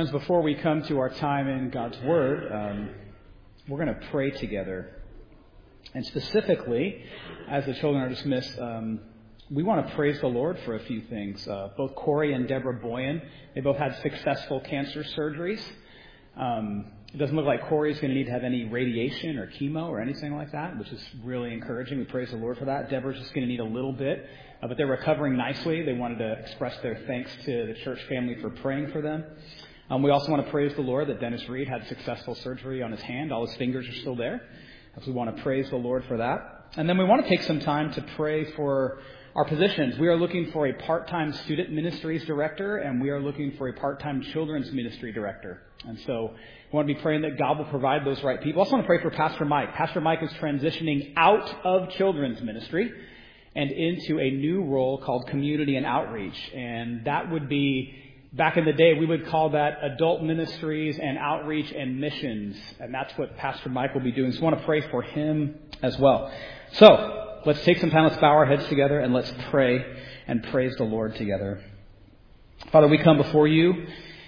Friends, before we come to our time in God's Word, we're going to pray together. And specifically, as the children are dismissed, we want to praise the Lord for a few things. Both Corey and Deborah Boyan, they both had successful cancer surgeries. It doesn't look like Corey's going to need to have any radiation or chemo or anything like that, which is really encouraging. We praise the Lord for that. Deborah's just going to need a little bit, but they're recovering nicely. They wanted to express their thanks to the church family for praying for them. We also want to praise the Lord that Dennis Reed had successful surgery on his hand. All his fingers are still there. So we want to praise the Lord for that. And then we want to take some time to pray for our positions. We are looking for a part-time student ministries director, and we are looking for a part-time children's ministry director. And so we want to be praying that God will provide those right people. I also want to pray for Pastor Mike. Pastor Mike is transitioning out of children's ministry and into a new role called community and outreach. And that would be, back in the day, we would call that adult ministries and outreach and missions. And that's what Pastor Mike will be doing. So I want to pray for him as well. So let's take some time. Let's bow our heads together and let's pray and praise the Lord together. Father, we come before you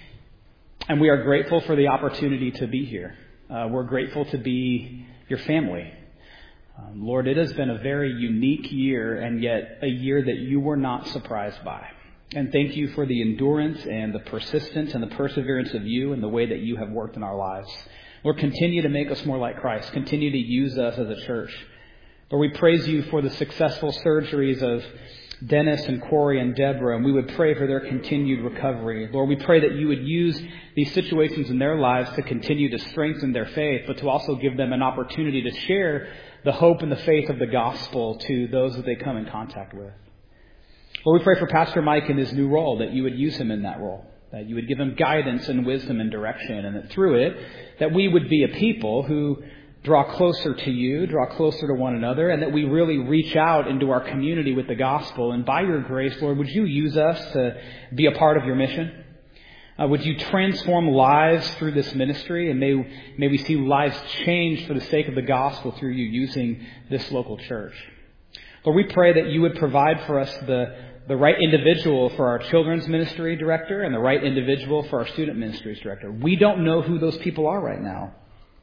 and we are grateful for the opportunity to be here. We're grateful to be your family. Lord, it has been a very unique year, and yet a year that you were not surprised by. And thank you for the endurance and the persistence and the perseverance of you and the way that you have worked in our lives. Lord, continue to make us more like Christ. Continue to use us as a church. Lord, we praise you for the successful surgeries of Dennis and Corey and Deborah, and we would pray for their continued recovery. Lord, we pray that you would use these situations in their lives to continue to strengthen their faith, but to also give them an opportunity to share the hope and the faith of the gospel to those that they come in contact with. Lord, we pray for Pastor Mike in his new role, that you would use him in that role, that you would give him guidance and wisdom and direction, and that through it, that we would be a people who draw closer to you, draw closer to one another, and that we really reach out into our community with the gospel. And by your grace, Lord, would you use us to be a part of your mission? Would you transform lives through this ministry, and may we see lives changed for the sake of the gospel through you using this local church. Lord, we pray that you would provide for us the right individual for our children's ministry director and the right individual for our student ministries director. We don't know who those people are right now,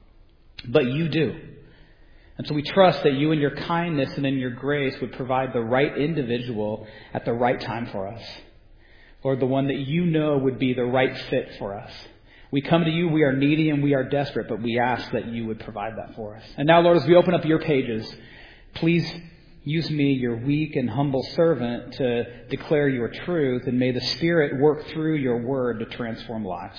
but you do. And so we trust that you in your kindness and in your grace would provide the right individual at the right time for us. Lord, the one that you know would be the right fit for us. We come to you, we are needy and we are desperate, but we ask that you would provide that for us. And now, Lord, as we open up your pages, please use me, your weak and humble servant, to declare your truth, and may the Spirit work through your word to transform lives.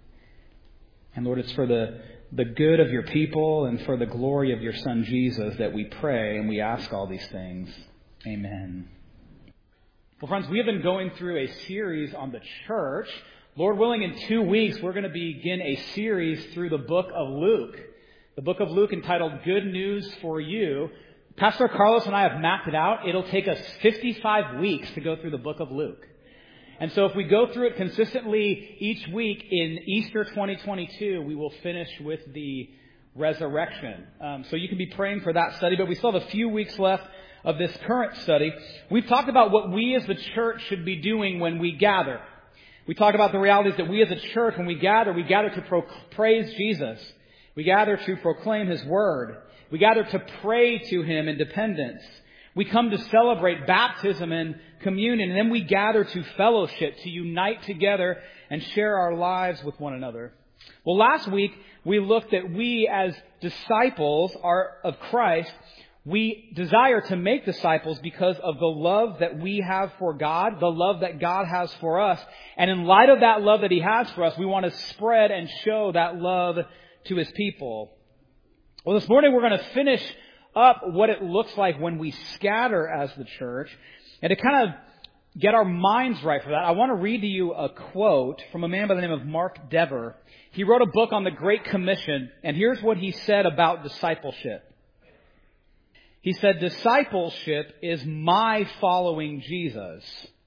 And Lord, it's for the good of your people and for the glory of your Son Jesus that we pray and we ask all these things. Amen. Well, friends, we have been going through a series on the church. Lord willing, in 2 weeks, we're going to begin a series through the book of Luke. The book of Luke entitled Good News for You. Pastor Carlos and I have mapped it out. It'll take us 55 weeks to go through the book of Luke. And so if we go through it consistently each week in Easter 2022, we will finish with the resurrection. So you can be praying for that study, but we still have a few weeks left of this current study. We've talked about what we as the church should be doing when we gather. We talk about the realities that we as a church, when we gather to praise Jesus. We gather to proclaim His Word. We gather to pray to Him in dependence. We come to celebrate baptism and communion, and then we gather to fellowship, to unite together and share our lives with one another. Well, last week we looked at we as disciples of Christ. We desire to make disciples because of the love that we have for God, the love that God has for us. And in light of that love that He has for us, we want to spread and show that love to His people. Well, this morning we're going to finish up what it looks like when we scatter as the church. And to kind of get our minds right for that, I want to read to you a quote from a man by the name of Mark Dever. He wrote a book on the Great Commission, and here's what he said about discipleship. He said, discipleship is my following Jesus.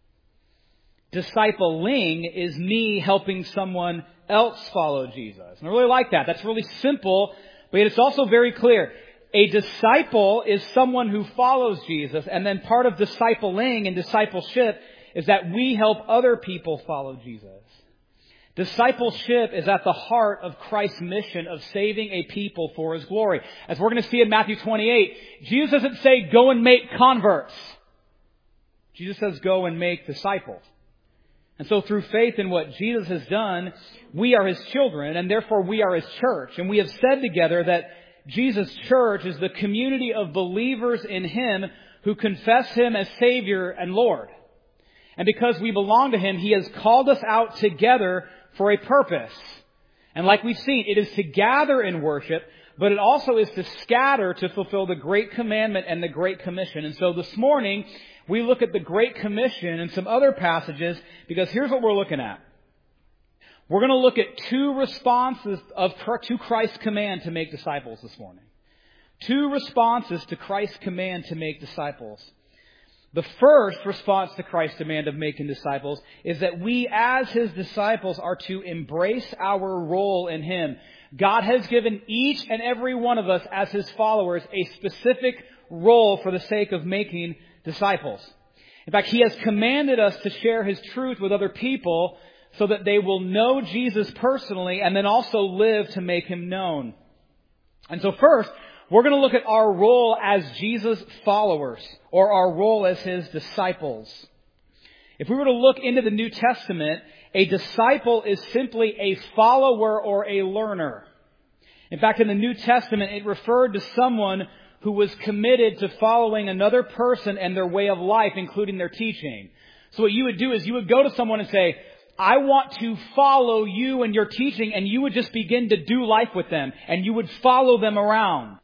Discipling is me helping someone else follow Jesus. And I really like that. That's really simple, but it's also very clear. A disciple is someone who follows Jesus, and then part of discipling and discipleship is that we help other people follow Jesus. Discipleship is at the heart of Christ's mission of saving a people for His glory. As we're going to see in Matthew 28, Jesus doesn't say, go and make converts. Jesus says, go and make disciples. And so through faith in what Jesus has done, we are His children, and therefore we are His church. And we have said together that Jesus' church is the community of believers in Him who confess Him as Savior and Lord. And because we belong to Him, He has called us out together for a purpose. And like we've seen, it is to gather in worship, but it also is to scatter to fulfill the Great Commandment and the Great Commission. And so this morning, we look at the Great Commission and some other passages, because here's what we're looking at. We're going to look at two responses to Christ's command to make disciples this morning. Two responses to Christ's command to make disciples. The first response to Christ's demand of making disciples is that we as His disciples are to embrace our role in Him. God has given each and every one of us as His followers a specific role for the sake of making disciples. In fact, He has commanded us to share His truth with other people so that they will know Jesus personally and then also live to make Him known. And so first, we're going to look at our role as Jesus' followers, or our role as His disciples. If we were to look into the New Testament, a disciple is simply a follower or a learner. In fact, in the New Testament, it referred to someone who was committed to following another person and their way of life, including their teaching. So what you would do is you would go to someone and say, I want to follow you and your teaching, and you would just begin to do life with them, and you would follow them around.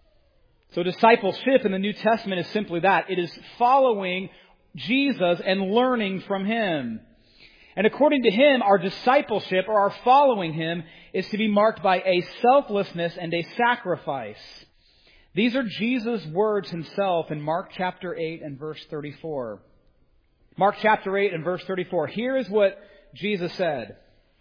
So discipleship in the New Testament is simply that. It is following Jesus and learning from Him. And according to Him, our discipleship or our following Him is to be marked by a selflessness and a sacrifice. These are Jesus' words Himself in Mark chapter 8 and verse 34. Mark chapter 8 and verse 34. Here is what Jesus said.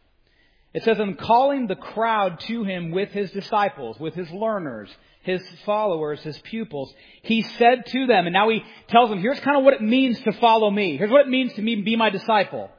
It says, in calling the crowd to Him with His disciples, with His learners, His followers, His pupils, He said to them, and now He tells them, here's kind of what it means to follow me. Here's what it means to be my disciple.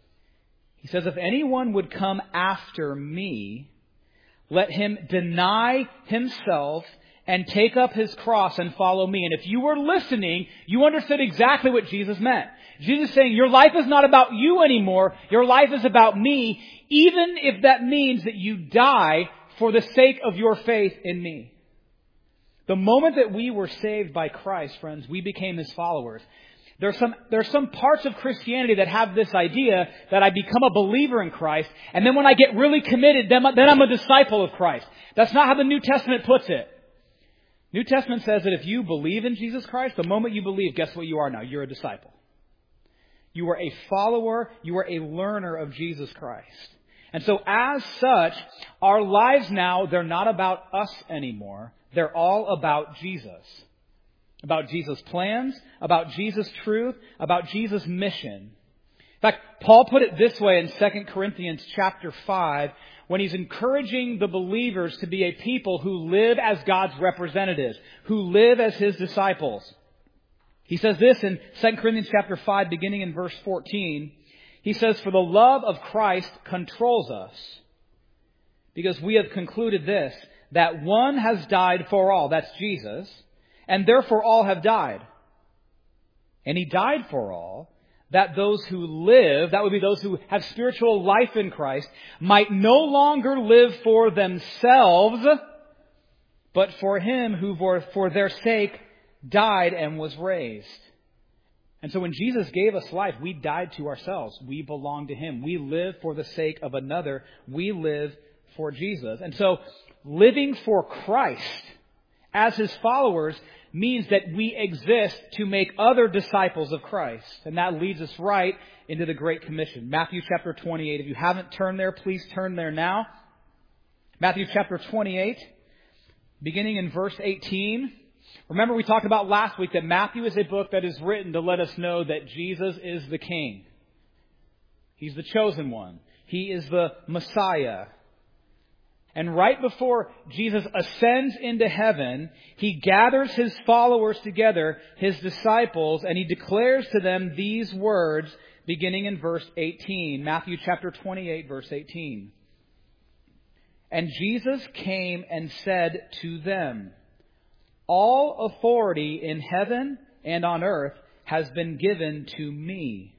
He says, if anyone would come after me, let him deny himself and take up his cross and follow me. And if you were listening, you understood exactly what Jesus meant. Jesus is saying, your life is not about you anymore. Your life is about me, even if that means that you die for the sake of your faith in me. The moment that we were saved by Christ, friends, we became His followers. There's some parts of Christianity that have this idea that I become a believer in Christ, and then when I get really committed, then I'm a disciple of Christ. That's not how the New Testament puts it. New Testament says that if you believe in Jesus Christ, the moment you believe, guess what you are now? You're a disciple. You are a follower. You are a learner of Jesus Christ. And so as such, our lives now, they're not about us anymore. They're all about Jesus. About Jesus' plans, about Jesus' truth, about Jesus' mission. In fact, Paul put it this way in 2 Corinthians chapter 5, when he's encouraging the believers to be a people who live as God's representatives, who live as His disciples. He says this in 2 Corinthians chapter 5, beginning in verse 14. He says, for the love of Christ controls us, because we have concluded this, that one has died for all, that's Jesus, and therefore all have died. And He died for all, that those who live, that would be those who have spiritual life in Christ, might no longer live for themselves, but for Him who for their sake died and was raised. And so when Jesus gave us life, we died to ourselves. We belong to Him. We live for the sake of another. We live for Jesus. And so living for Christ as His followers means that we exist to make other disciples of Christ. And that leads us right into the Great Commission. Matthew chapter 28. If you haven't turned there, please turn there now. Matthew chapter 28, beginning in verse 18. Remember, we talked about last week that Matthew is a book that is written to let us know that Jesus is the King. He's the chosen one. He is the Messiah. And right before Jesus ascends into heaven, He gathers His followers together, His disciples, and He declares to them these words beginning in verse 18. Matthew chapter 28, verse 18. And Jesus came and said to them, all authority in heaven and on earth has been given to me.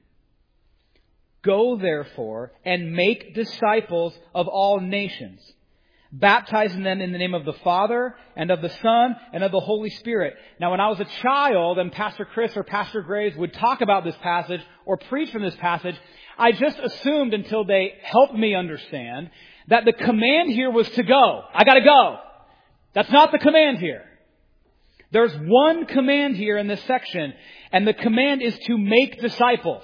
Go therefore and make disciples of all nations, baptizing them in the name of the Father and of the Son and of the Holy Spirit. Now, when I was a child and Pastor Chris or Pastor Graves would talk about this passage or preach from this passage, I just assumed until they helped me understand that the command here was to go. I got to go. That's not the command here. There's one command here in this section, and the command is to make disciples.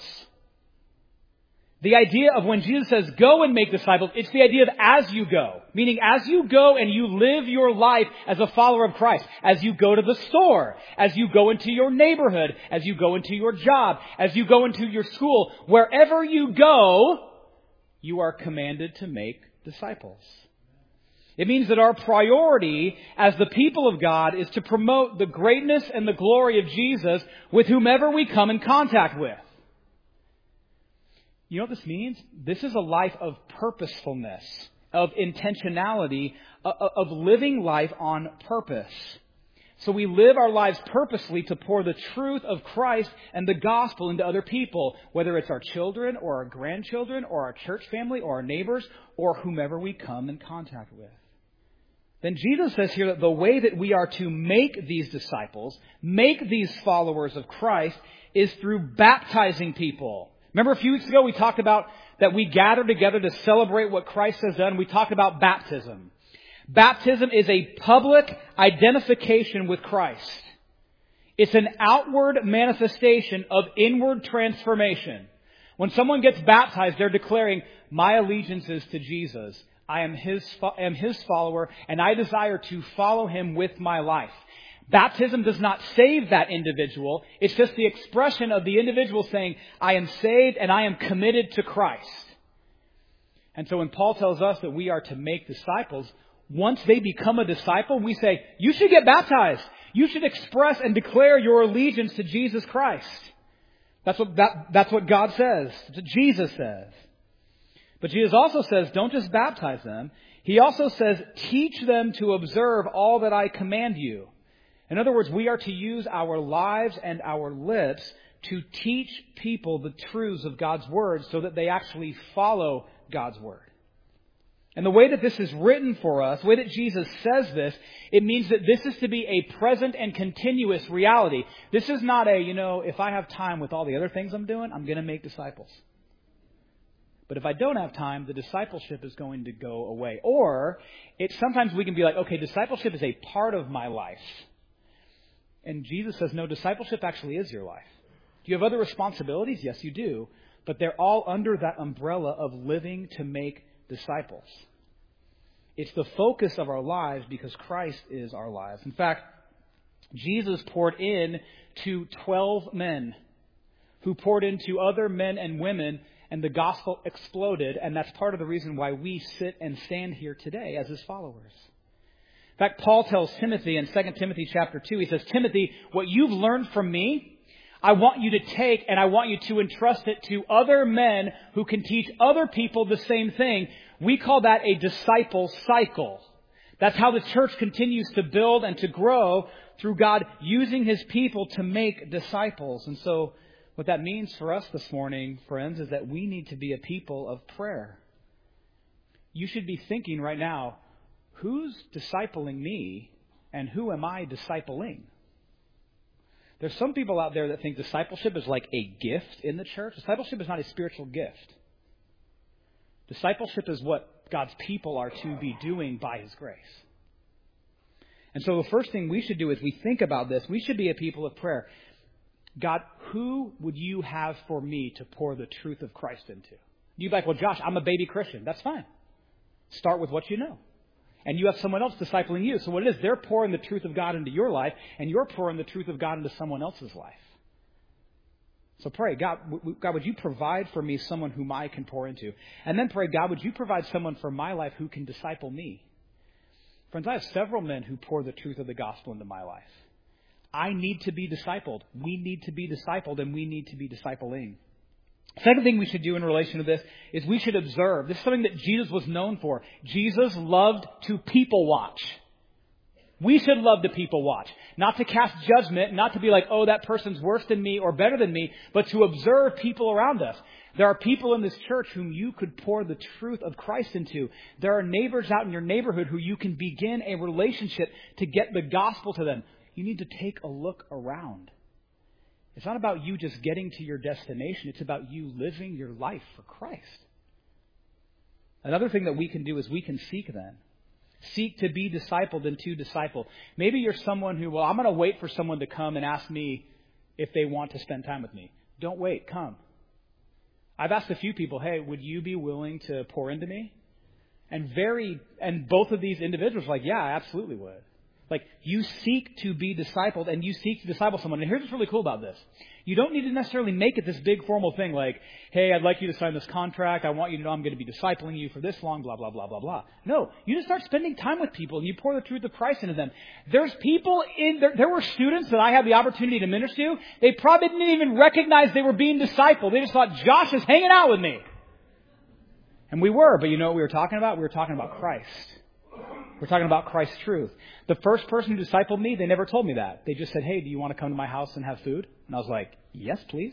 The idea of when Jesus says, go and make disciples, it's the idea of as you go. Meaning as you go and you live your life as a follower of Christ. As you go to the store. As you go into your neighborhood. As you go into your job. As you go into your school. Wherever you go, you are commanded to make disciples. It means that our priority as the people of God is to promote the greatness and the glory of Jesus with whomever we come in contact with. You know what this means? This is a life of purposefulness, of intentionality, of living life on purpose. So we live our lives purposely to pour the truth of Christ and the gospel into other people, whether it's our children or our grandchildren or our church family or our neighbors or whomever we come in contact with. Then Jesus says here that the way that we are to make these disciples, make these followers of Christ, is through baptizing people. Remember a few weeks ago we talked about that we gather together to celebrate what Christ has done. We talked about baptism. Baptism is a public identification with Christ. It's an outward manifestation of inward transformation. When someone gets baptized, they're declaring, my allegiance is to Jesus. I am His follower, and I desire to follow Him with my life. Baptism does not save that individual. It's just the expression of the individual saying, I am saved and I am committed to Christ. And so when Paul tells us that we are to make disciples, once they become a disciple, we say, you should get baptized. You should express and declare your allegiance to Jesus Christ. That's what God says. That's what Jesus says. But Jesus also says, don't just baptize them. He also says, teach them to observe all that I command you. In other words, we are to use our lives and our lips to teach people the truths of God's Word so that they actually follow God's Word. And the way that this is written for us, the way that Jesus says this, it means that this is to be a present and continuous reality. This is not if I have time with all the other things I'm doing, I'm going to make disciples. But if I don't have time, the discipleship is going to go away. Or sometimes we can be like, okay, discipleship is a part of my life. And Jesus says, no, discipleship actually is your life. Do you have other responsibilities? Yes, you do. But they're all under that umbrella of living to make disciples. It's the focus of our lives because Christ is our lives. In fact, Jesus poured in to 12 men who poured into other men and women, and the gospel exploded. And that's part of the reason why we sit and stand here today as His followers. In fact, Paul tells Timothy in 2 Timothy chapter 2, he says, Timothy, what you've learned from me, I want you to take and I want you to entrust it to other men who can teach other people the same thing. We call that a disciple cycle. That's how the church continues to build and to grow through God using His people to make disciples. And so what that means for us this morning, friends, is that we need to be a people of prayer. You should be thinking right now, who's discipling me and who am I discipling? There's some people out there that think discipleship is like a gift in the church. Discipleship is not a spiritual gift. Discipleship is what God's people are to be doing by His grace. And so the first thing we should do as we think about this, we should be a people of prayer. God, who would you have for me to pour the truth of Christ into? You'd be like, well, Josh, I'm a baby Christian. That's fine. Start with what you know. And you have someone else discipling you. So what it is, they're pouring the truth of God into your life, and you're pouring the truth of God into someone else's life. So pray, God, would you provide for me someone whom I can pour into? And then pray, God, would you provide someone for my life who can disciple me? Friends, I have several men who pour the truth of the gospel into my life. I need to be discipled. We need to be discipled, and we need to be discipling. Second thing we should do in relation to this is we should observe. This is something that Jesus was known for. Jesus loved to people watch. We should love to people watch. Not to cast judgment, not to be like, oh, that person's worse than me or better than me, but to observe people around us. There are people in this church whom you could pour the truth of Christ into. There are neighbors out in your neighborhood who you can begin a relationship to get the gospel to them. You need to take a look around. It's not about you just getting to your destination. It's about you living your life for Christ. Another thing that we can do is we can seek then. Seek to be discipled and to disciple. Maybe you're someone who, I'm going to wait for someone to come and ask me if they want to spend time with me. Don't wait. Come. I've asked a few people, hey, would you be willing to pour into me? And both of these individuals were like, yeah, I absolutely would. Like, you seek to be discipled and you seek to disciple someone. And here's what's really cool about this. You don't need to necessarily make it this big formal thing like, hey, I'd like you to sign this contract. I want you to know I'm going to be discipling you for this long, blah, blah, blah, blah, blah. No, you just start spending time with people and you pour the truth of Christ into them. There's people there were students that I had the opportunity to minister to. They probably didn't even recognize they were being discipled. They just thought, Josh is hanging out with me. And we were, but you know what we were talking about? We were talking about Christ. We're talking about Christ's truth. The first person who discipled me, they never told me that. They just said, hey, do you want to come to my house and have food? And I was like, yes, please.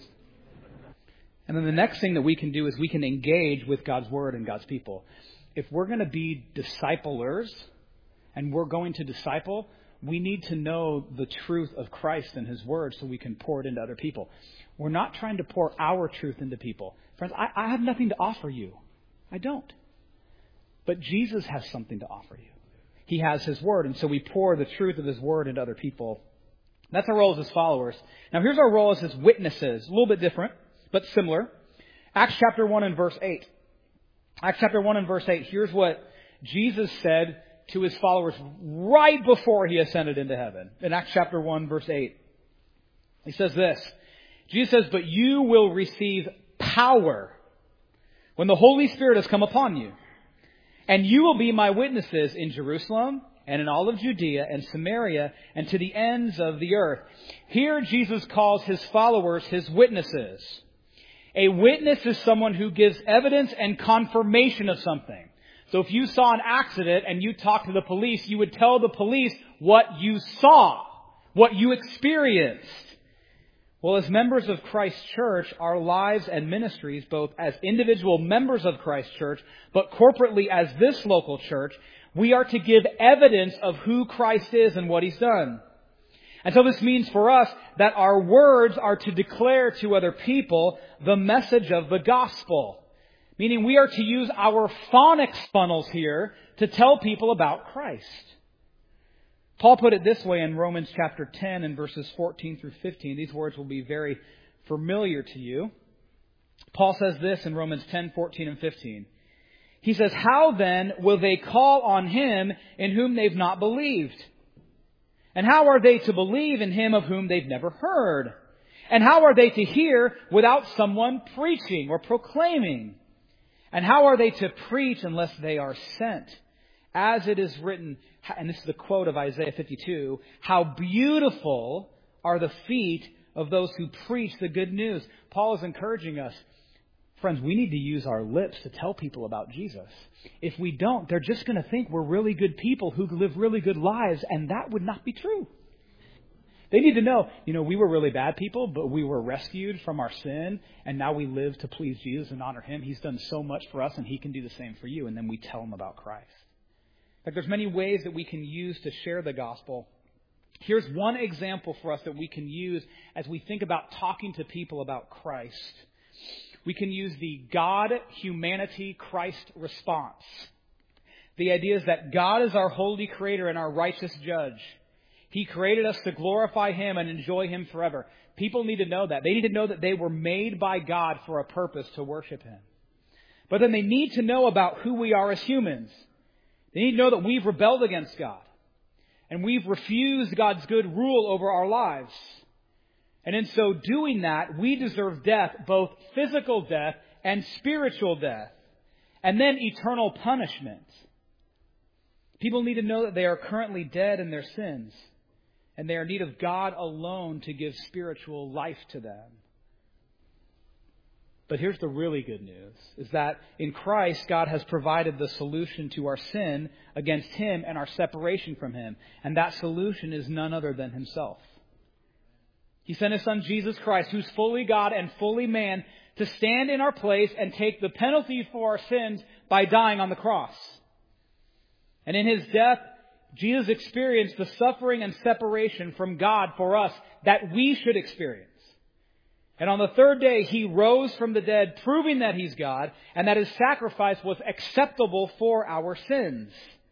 And then the next thing that we can do is we can engage with God's Word and God's people. If we're going to be disciplers and we're going to disciple, we need to know the truth of Christ and His Word so we can pour it into other people. We're not trying to pour our truth into people. Friends, I have nothing to offer you. I don't. But Jesus has something to offer you. He has His Word, and so we pour the truth of His Word into other people. That's our role as His followers. Now here's our role as His witnesses. A little bit different, but similar. Acts chapter 1 and verse 8. Acts chapter 1 and verse 8. Here's what Jesus said to His followers right before He ascended into heaven. In Acts chapter 1 verse 8. He says this. Jesus says, but you will receive power when the Holy Spirit has come upon you. And you will be my witnesses in Jerusalem and in all of Judea and Samaria and to the ends of the earth. Here Jesus calls His followers His witnesses. A witness is someone who gives evidence and confirmation of something. So if you saw an accident and you talked to the police, you would tell the police what you saw, what you experienced. Well, as members of Christ's church, our lives and ministries, both as individual members of Christ's church, but corporately as this local church, we are to give evidence of who Christ is and what He's done. And so this means for us that our words are to declare to other people the message of the gospel. Meaning we are to use our phonics funnels here to tell people about Christ. Paul put it this way in Romans chapter 10 and verses 14 through 15. These words will be very familiar to you. Paul says this in Romans 10, 14 and 15. He says, how then will they call on Him in whom they've not believed? And how are they to believe in Him of whom they've never heard? And how are they to hear without someone preaching or proclaiming? And how are they to preach unless they are sent? As it is written, and this is the quote of Isaiah 52, how beautiful are the feet of those who preach the good news. Paul is encouraging us. Friends, we need to use our lips to tell people about Jesus. If we don't, they're just going to think we're really good people who live really good lives, and that would not be true. They need to know, we were really bad people, but we were rescued from our sin, and now we live to please Jesus and honor Him. He's done so much for us, and He can do the same for you. And then we tell them about Christ. There's many ways that we can use to share the gospel. Here's one example for us that we can use as we think about talking to people about Christ. We can use the God-humanity-Christ response. The idea is that God is our holy creator and our righteous judge. He created us to glorify Him and enjoy Him forever. People need to know that. They need to know that they were made by God for a purpose to worship Him. But then they need to know about who we are as humans. They need to know that we've rebelled against God. And we've refused God's good rule over our lives. And in so doing that, we deserve death, both physical death and spiritual death. And then eternal punishment. People need to know that they are currently dead in their sins. And they are in need of God alone to give spiritual life to them. But here's the really good news, is that in Christ, God has provided the solution to our sin against Him and our separation from Him. And that solution is none other than Himself. He sent His Son, Jesus Christ, who's fully God and fully man, to stand in our place and take the penalty for our sins by dying on the cross. And in His death, Jesus experienced the suffering and separation from God for us that we should experience. And on the third day, He rose from the dead, proving that He's God and that His sacrifice was acceptable for our sins.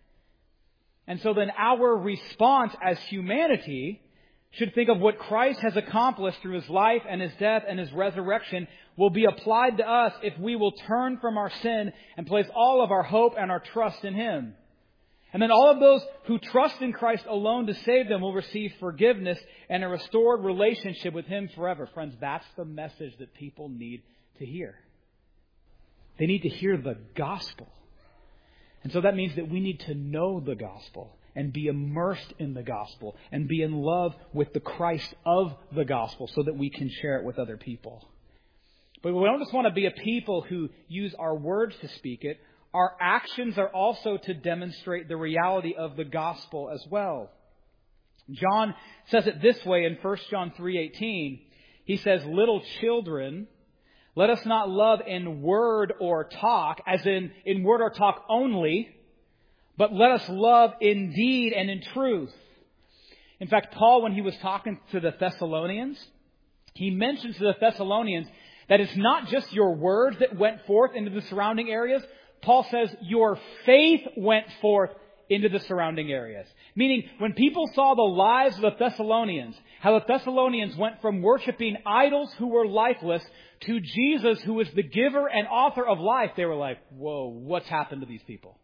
And so then our response as humanity should think of what Christ has accomplished through His life and His death and His resurrection will be applied to us if we will turn from our sin and place all of our hope and our trust in Him. And then all of those who trust in Christ alone to save them will receive forgiveness and a restored relationship with Him forever. Friends, that's the message that people need to hear. They need to hear the gospel. And so that means that we need to know the gospel and be immersed in the gospel and be in love with the Christ of the gospel so that we can share it with other people. But we don't just want to be a people who use our words to speak it. Our actions are also to demonstrate the reality of the gospel as well. John says it this way in 1 John 3:18. He says, "Little children, let us not love in word or talk," as in word or talk only, "but let us love in deed and in truth." In fact, Paul, when he was talking to the Thessalonians, he mentions to the Thessalonians that it's not just your words that went forth into the surrounding areas. Paul says your faith went forth into the surrounding areas. Meaning, when people saw the lives of the Thessalonians, how the Thessalonians went from worshiping idols who were lifeless to Jesus, who is the giver and author of life, they were like, whoa, what's happened to these people?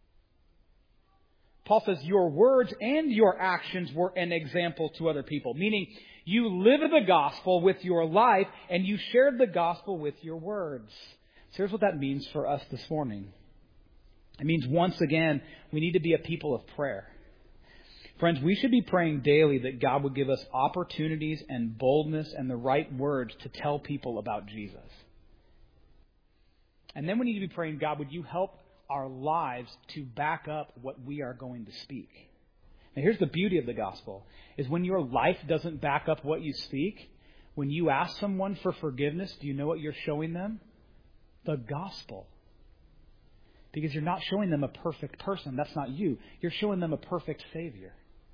Paul says your words and your actions were an example to other people. Meaning, you lived the gospel with your life and you shared the gospel with your words. So here's what that means for us this morning. It means, once again, we need to be a people of prayer. Friends, we should be praying daily that God would give us opportunities and boldness and the right words to tell people about Jesus. And then we need to be praying, God, would you help our lives to back up what we are going to speak? Now, here's the beauty of the gospel, is when your life doesn't back up what you speak, when you ask someone for forgiveness, do you know what you're showing them? The gospel. Because you're not showing them a perfect person. That's not you. You're showing them a perfect Savior.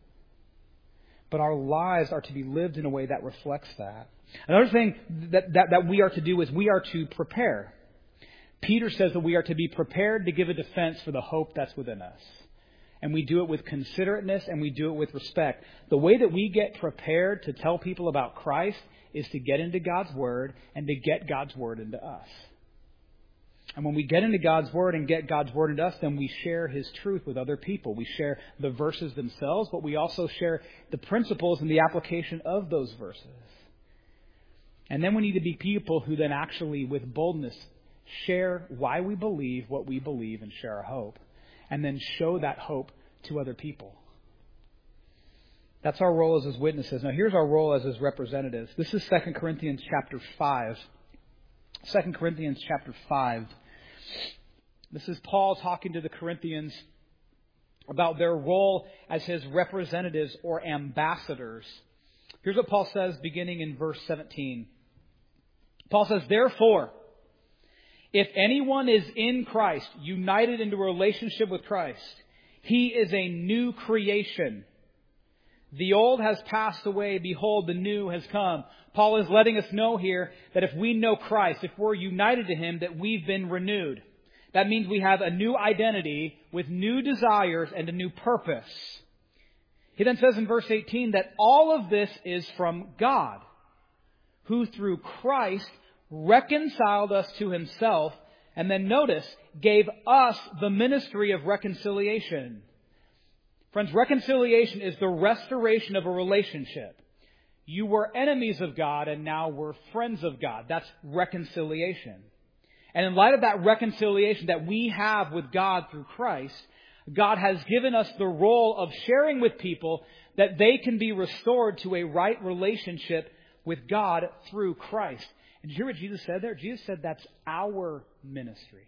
But our lives are to be lived in a way that reflects that. Another thing that we are to do is we are to prepare. Peter says that we are to be prepared to give a defense for the hope that's within us. And we do it with considerateness and we do it with respect. The way that we get prepared to tell people about Christ is to get into God's Word and to get God's Word into us. And when we get into God's Word and get God's Word into us, then we share His truth with other people. We share the verses themselves, but we also share the principles and the application of those verses. And then we need to be people who then actually, with boldness, share why we believe what we believe and share our hope. And then show that hope to other people. That's our role as His witnesses. Now here's our role as His representatives. This is 2 Corinthians chapter 5. 2 Corinthians chapter 5. This is Paul talking to the Corinthians about their role as his representatives or ambassadors. Here's what Paul says beginning in verse 17. Paul says, "Therefore, if anyone is in Christ, united into a relationship with Christ, he is a new creation. The old has passed away. Behold, the new has come." Paul is letting us know here that if we know Christ, if we're united to Him, that we've been renewed. That means we have a new identity with new desires and a new purpose. He then says in verse 18 that all of this is from God, who through Christ reconciled us to Himself, and then notice, gave us the ministry of reconciliation. Friends, reconciliation is the restoration of a relationship. You were enemies of God and now we're friends of God. That's reconciliation. And in light of that reconciliation that we have with God through Christ, God has given us the role of sharing with people that they can be restored to a right relationship with God through Christ. And did you hear what Jesus said there? Jesus said that's our ministry.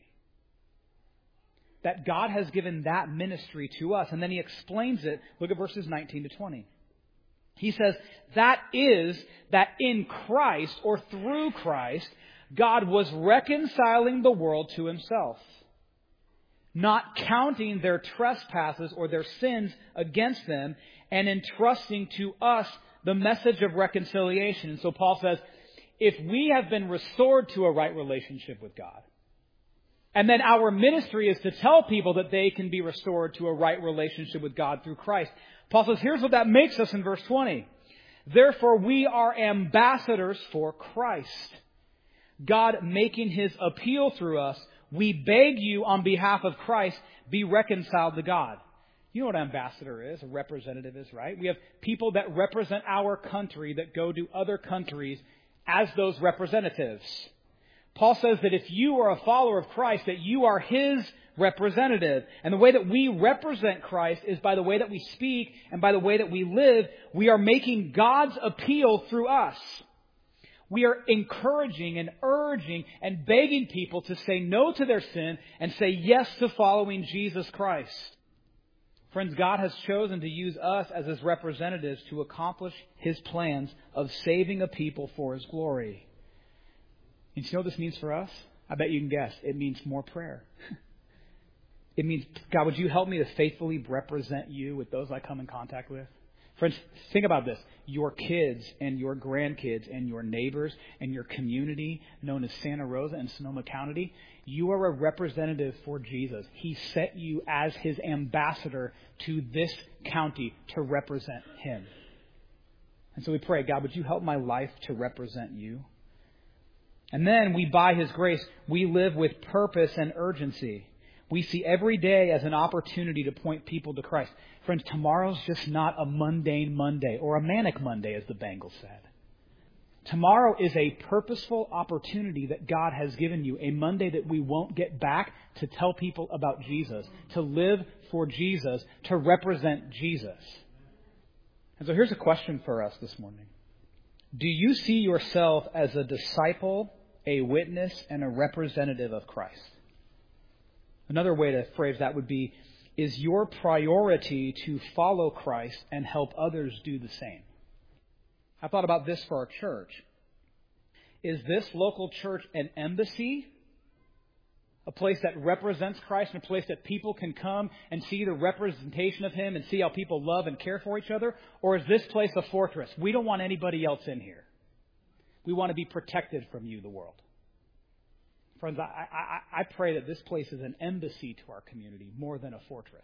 That God has given that ministry to us. And then he explains it. Look at verses 19 to 20. He says, that is, that in Christ, or through Christ, God was reconciling the world to himself, not counting their trespasses or their sins against them, and entrusting to us the message of reconciliation. And so Paul says, if we have been restored to a right relationship with God, and then our ministry is to tell people that they can be restored to a right relationship with God through Christ, Paul says, here's what that makes us in verse 20. Therefore, we are ambassadors for Christ, God making his appeal through us. We beg you on behalf of Christ, be reconciled to God. You know what an ambassador is, a representative is, right? We have people that represent our country that go to other countries as those representatives. Paul says that if you are a follower of Christ, that you are his representative. And the way that we represent Christ is by the way that we speak and by the way that we live. We are making God's appeal through us. We are encouraging and urging and begging people to say no to their sin and say yes to following Jesus Christ. Friends, God has chosen to use us as his representatives to accomplish his plans of saving a people for his glory. And you know what this means for us? I bet you can guess. It means more prayer. It means, God, would you help me to faithfully represent you with those I come in contact with? Friends, think about this. Your kids and your grandkids and your neighbors and your community known as Santa Rosa and Sonoma County, you are a representative for Jesus. He set you as his ambassador to this county to represent him. And so we pray, God, would you help my life to represent you? And then we, by his grace, we live with purpose and urgency. We see every day as an opportunity to point people to Christ. Friends, tomorrow's just not a mundane Monday or a manic Monday, as the Bengals said. Tomorrow is a purposeful opportunity that God has given you, a Monday that we won't get back to tell people about Jesus, to live for Jesus, to represent Jesus. And so here's a question for us this morning. Do you see yourself as a disciple, a witness, and a representative of Christ? Another way to phrase that would be, is your priority to follow Christ and help others do the same? I thought about this for our church. Is this local church an embassy? A place that represents Christ and a place that people can come and see the representation of him and see how people love and care for each other? Or is this place a fortress? We don't want anybody else in here. We want to be protected from you, the world. Friends, I pray that this place is an embassy to our community more than a fortress.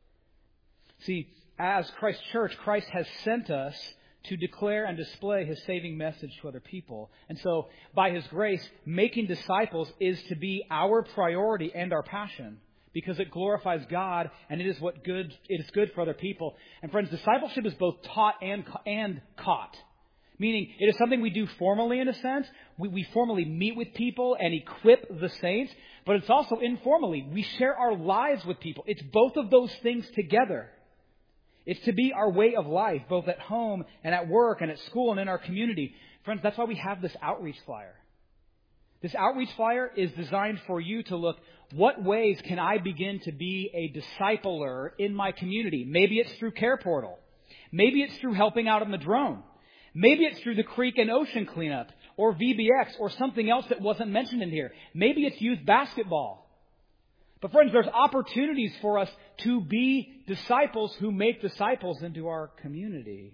See, as Christ's church, Christ has sent us to declare and display his saving message to other people. And so, by his grace, making disciples is to be our priority and our passion, because it glorifies God and it is good for other people. And friends, discipleship is both taught and caught. Meaning, it is something we do formally in a sense. We formally meet with people and equip the saints, but it's also informally. We share our lives with people. It's both of those things together. It's to be our way of life, both at home and at work and at school and in our community. Friends, that's why we have this outreach flyer. This outreach flyer is designed for you to look, what ways can I begin to be a discipler in my community? Maybe it's through Care Portal. Maybe it's through helping out on the drone. Maybe it's through the creek and ocean cleanup or VBX or something else that wasn't mentioned in here. Maybe it's youth basketball. But friends, there's opportunities for us to be disciples who make disciples into our community.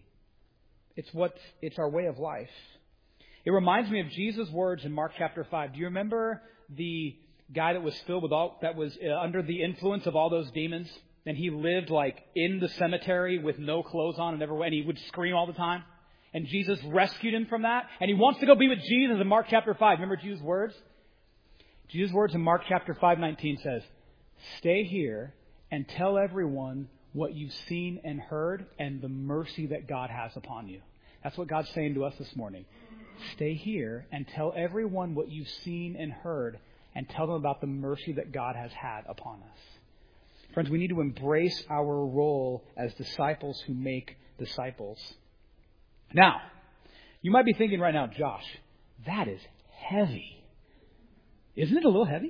It's our way of life. It reminds me of Jesus' words in Mark chapter 5. Do you remember the guy that was filled with under the influence of all those demons? And he lived like in the cemetery with no clothes on and he would scream all the time. And Jesus rescued him from that. And he wants to go be with Jesus in Mark chapter 5. Remember Jesus' words? Jesus' words in Mark chapter 5:19 says, "Stay here and tell everyone what you've seen and heard and the mercy that God has upon you." That's what God's saying to us this morning. Stay here and tell everyone what you've seen and heard and tell them about the mercy that God has had upon us. Friends, we need to embrace our role as disciples who make disciples. Now, you might be thinking right now, Josh, that is heavy. Isn't it a little heavy?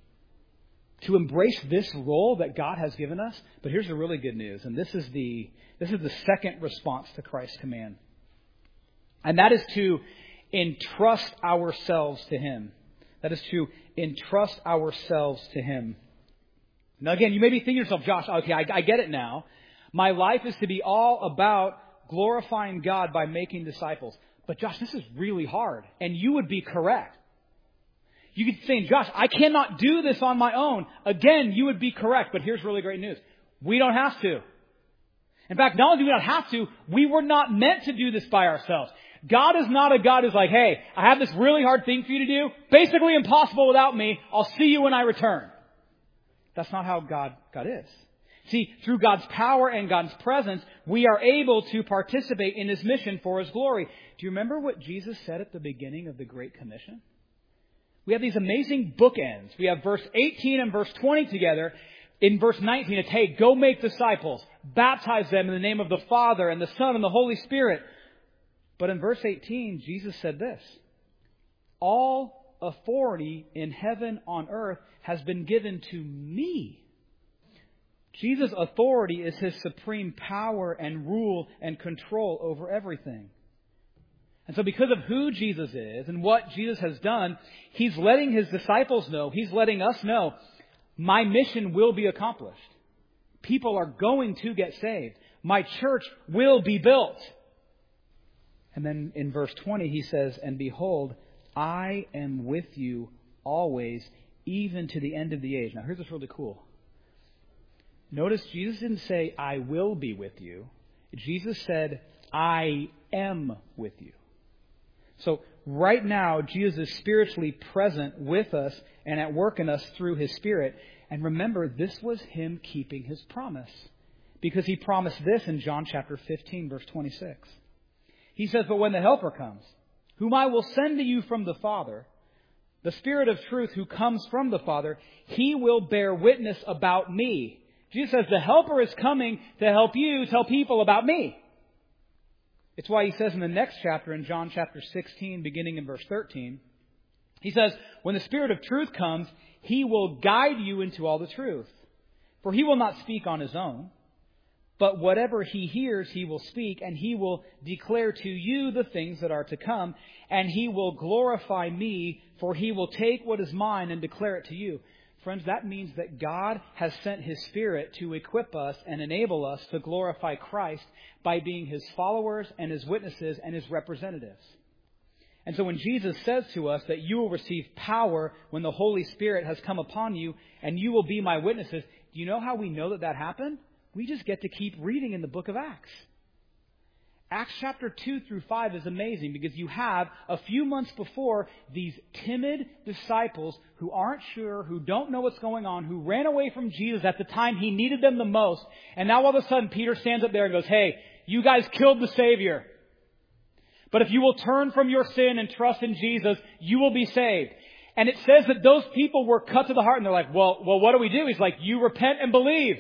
To embrace this role that God has given us. But here's the really good news, and this is the second response to Christ's command. And that is to entrust ourselves to Him. That is to entrust ourselves to Him. Now again, you may be thinking to yourself, Josh, okay, I get it now. My life is to be all about glorifying God by making disciples. But Josh, this is really hard. And you would be correct. You could say, Josh, I cannot do this on my own. Again, you would be correct. But here's really great news. We don't have to. In fact, not only do we not have to, we were not meant to do this by ourselves. God is not a God who's like, hey, I have this really hard thing for you to do. Basically impossible without me. I'll see you when I return. That's not how God is. See, through God's power and God's presence, we are able to participate in His mission for His glory. Do you remember what Jesus said at the beginning of the Great Commission? We have these amazing bookends. We have verse 18 and verse 20 together. In verse 19, it's, hey, go make disciples. Baptize them in the name of the Father and the Son and the Holy Spirit. But in verse 18, Jesus said this. All authority in heaven, on earth, has been given to me. Jesus' authority is His supreme power and rule and control over everything. And so because of who Jesus is and what Jesus has done, He's letting His disciples know, He's letting us know, my mission will be accomplished. People are going to get saved. My church will be built. And then in verse 20 He says, and behold, I am with you always, even to the end of the age. Now here's what's really cool. Notice Jesus didn't say, I will be with you. Jesus said, I am with you. So right now, Jesus is spiritually present with us and at work in us through His Spirit. And remember, this was Him keeping His promise. Because He promised this in John chapter 15, verse 26. He says, but when the Helper comes, whom I will send to you from the Father, the Spirit of truth who comes from the Father, He will bear witness about me. Jesus says the Helper is coming to help you tell people about me. It's why He says in the next chapter, in John chapter 16, beginning in verse 13, He says, when the Spirit of truth comes, He will guide you into all the truth. For He will not speak on His own, but whatever He hears, He will speak, and He will declare to you the things that are to come, and He will glorify me, for He will take what is mine and declare it to you. Friends, that means that God has sent His Spirit to equip us and enable us to glorify Christ by being His followers and His witnesses and His representatives. And so when Jesus says to us that you will receive power when the Holy Spirit has come upon you and you will be my witnesses, do you know how we know that happened? We just get to keep reading in the book of Acts. Acts chapter 2 through 5 is amazing because you have, a few months before, these timid disciples who aren't sure, who don't know what's going on, who ran away from Jesus at the time He needed them the most. And now all of a sudden Peter stands up there and goes, hey, you guys killed the Savior. But if you will turn from your sin and trust in Jesus, you will be saved. And it says that those people were cut to the heart and they're like, well, what do we do? He's like, you repent and believe.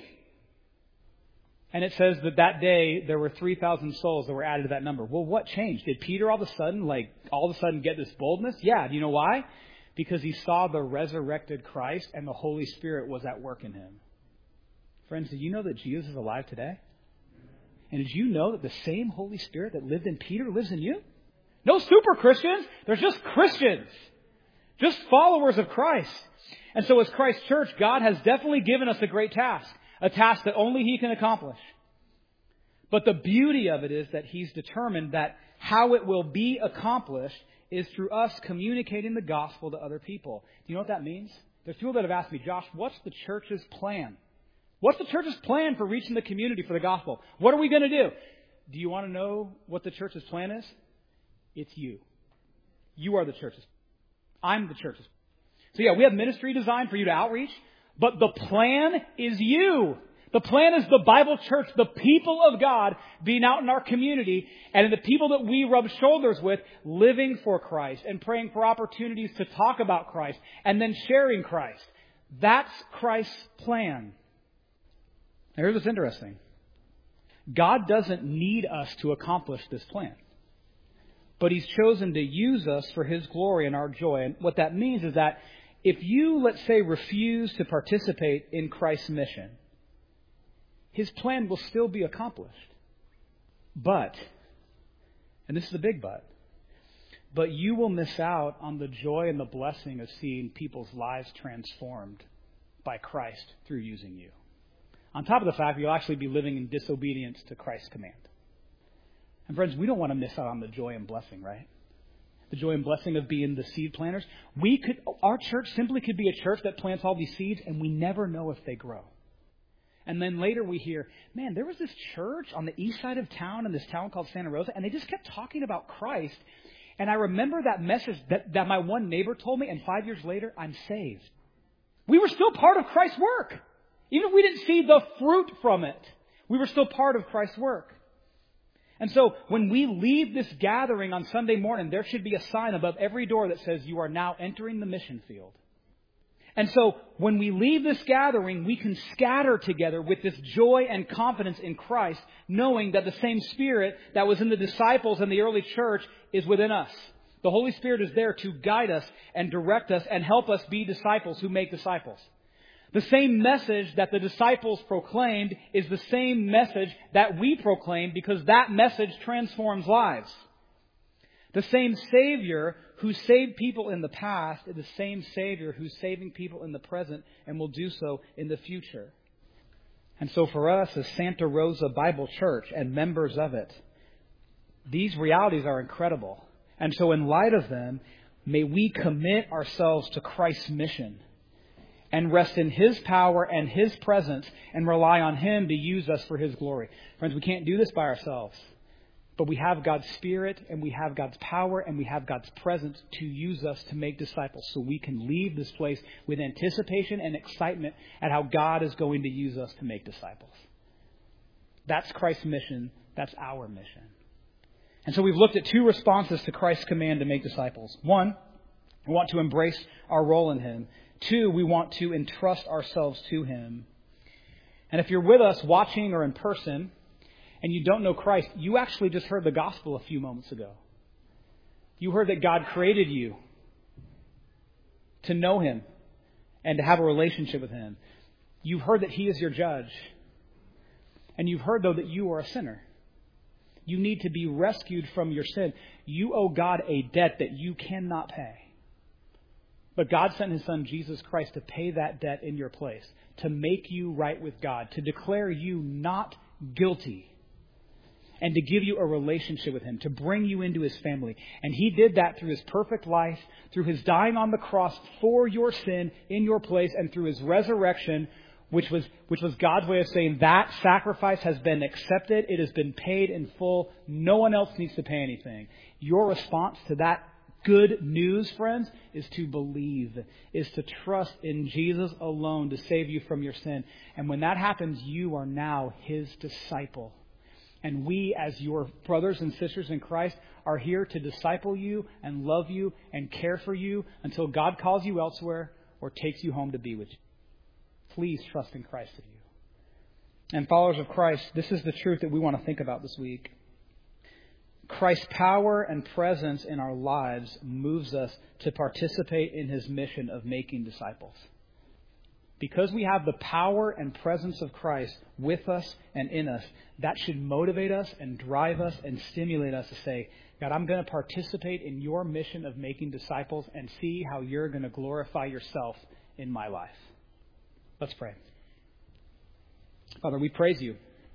And it says that day there were 3,000 souls that were added to that number. Well, what changed? Did Peter all of a sudden get this boldness? Yeah. Do you know why? Because he saw the resurrected Christ and the Holy Spirit was at work in him. Friends, did you know that Jesus is alive today? And did you know that the same Holy Spirit that lived in Peter lives in you? No super Christians. There's just Christians. Just followers of Christ. And so as Christ's church, God has definitely given us a great task. A task that only He can accomplish. But the beauty of it is that He's determined that how it will be accomplished is through us communicating the gospel to other people. Do you know what that means? There's people that have asked me, Josh, what's the church's plan? What's the church's plan for reaching the community for the gospel? What are we going to do? Do you want to know what the church's plan is? It's you. You are the church's. I'm the church's. So yeah, we have ministry designed for you to outreach. But the plan is you. The plan is the Bible church, the people of God being out in our community and the people that we rub shoulders with living for Christ and praying for opportunities to talk about Christ and then sharing Christ. That's Christ's plan. Now here's what's interesting. God doesn't need us to accomplish this plan. but He's chosen to use us for His glory and our joy. And what that means is that if you, let's say, refuse to participate in Christ's mission, His plan will still be accomplished. But, and this is the big but you will miss out on the joy and the blessing of seeing people's lives transformed by Christ through using you. On top of the fact, you'll actually be living in disobedience to Christ's command. And friends, we don't want to miss out on the joy and blessing, right? The joy and blessing of being the seed planters. Our church simply could be a church that plants all these seeds and we never know if they grow. And then later we hear, man, there was this church on the east side of town in this town called Santa Rosa, and they just kept talking about Christ. And I remember that message that my one neighbor told me, and 5 years later, I'm saved. We were still part of Christ's work. Even if we didn't see the fruit from it, we were still part of Christ's work. And so when we leave this gathering on Sunday morning, there should be a sign above every door that says, you are now entering the mission field. And so when we leave this gathering, we can scatter together with this joy and confidence in Christ, knowing that the same Spirit that was in the disciples and the early church is within us. The Holy Spirit is there to guide us and direct us and help us be disciples who make disciples. The same message that the disciples proclaimed is the same message that we proclaim, because that message transforms lives. The same Savior who saved people in the past is the same Savior who's saving people in the present and will do so in the future. And so for us as Santa Rosa Bible Church and members of it, these realities are incredible. And so in light of them, may we commit ourselves to Christ's mission and rest in His power and His presence and rely on Him to use us for His glory. Friends, we can't do this by ourselves. But we have God's Spirit and we have God's power and we have God's presence to use us to make disciples, so we can leave this place with anticipation and excitement at how God is going to use us to make disciples. That's Christ's mission. That's our mission. And so we've looked at two responses to Christ's command to make disciples. One, we want to embrace our role in Him. Two, we want to entrust ourselves to Him. And if you're with us watching or in person, and you don't know Christ, you actually just heard the gospel a few moments ago. You heard that God created you to know Him and to have a relationship with Him. You've heard that He is your judge. And you've heard, though, that you are a sinner. You need to be rescued from your sin. You owe God a debt that you cannot pay. But God sent His Son, Jesus Christ, to pay that debt in your place, to make you right with God, to declare you not guilty, and to give you a relationship with Him, to bring you into His family. And He did that through His perfect life, through His dying on the cross for your sin in your place, and through His resurrection, which was God's way of saying that sacrifice has been accepted. It has been paid in full. No one else needs to pay anything. Your response to that good news, friends, is to believe, is to trust in Jesus alone to save you from your sin. And when that happens, you are now His disciple. And we, as your brothers and sisters in Christ, are here to disciple you and love you and care for you until God calls you elsewhere or takes you home to be with you. Please trust in Christ in you. And followers of Christ, this is the truth that we want to think about this week. Christ's power and presence in our lives moves us to participate in His mission of making disciples. Because we have the power and presence of Christ with us and in us, that should motivate us and drive us and stimulate us to say, God, I'm going to participate in your mission of making disciples and see how you're going to glorify yourself in my life. Let's pray. Father, we praise you.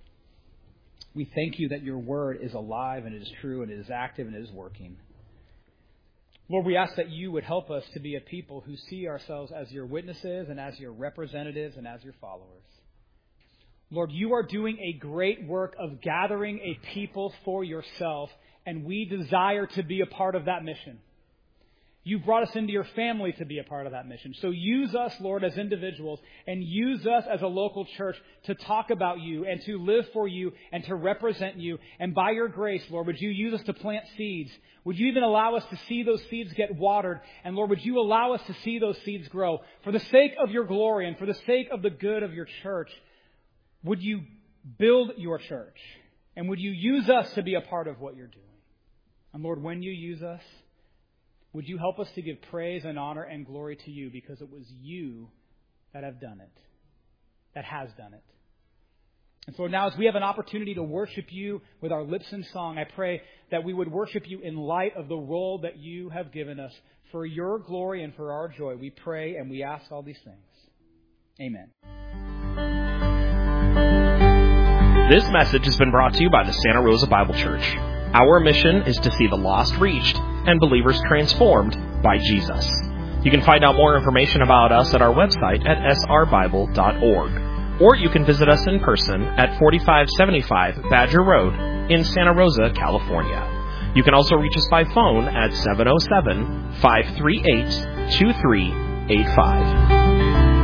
We thank you that your word is alive and it is true and it is active and it is working. Lord, we ask that you would help us to be a people who see ourselves as your witnesses and as your representatives and as your followers. Lord, you are doing a great work of gathering a people for yourself, and we desire to be a part of that mission. You brought us into your family to be a part of that mission. So use us, Lord, as individuals, and use us as a local church to talk about you and to live for you and to represent you. And by your grace, Lord, would you use us to plant seeds? Would you even allow us to see those seeds get watered? And Lord, would you allow us to see those seeds grow? For the sake of your glory and for the sake of the good of your church, would you build your church? And would you use us to be a part of what you're doing? And Lord, when you use us, would you help us to give praise and honor and glory to you, because it was you that have done it, that has done it. And so now, as we have an opportunity to worship you with our lips and song, I pray that we would worship you in light of the role that you have given us for your glory and for our joy. We pray and we ask all these things. Amen. This message has been brought to you by the Santa Rosa Bible Church. Our mission is to see the lost reached and believers transformed by Jesus. You can find out more information about us at our website at srbible.org. Or you can visit us in person at 4575 Badger Road in Santa Rosa, California. You can also reach us by phone at 707-538-2385.